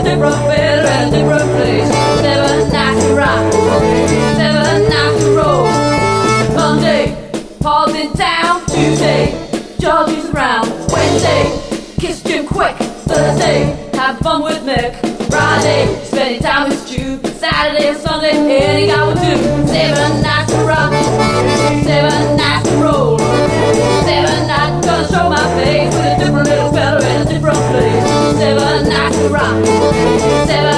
different fella in a different place. 7 nights to rock, 7 nights to roll. Monday, Paul's in town. Tuesday, Georgie's around. Wednesday, kiss Jim quick. Thursday, have fun with Mick. Friday, spending time with Stu. Saturday and Sunday, any guy will do. 7 nights to rock, 7 nights to roll. 7 nights, gonna show my face with a different little fella in a different place. 7 nights to rock, 7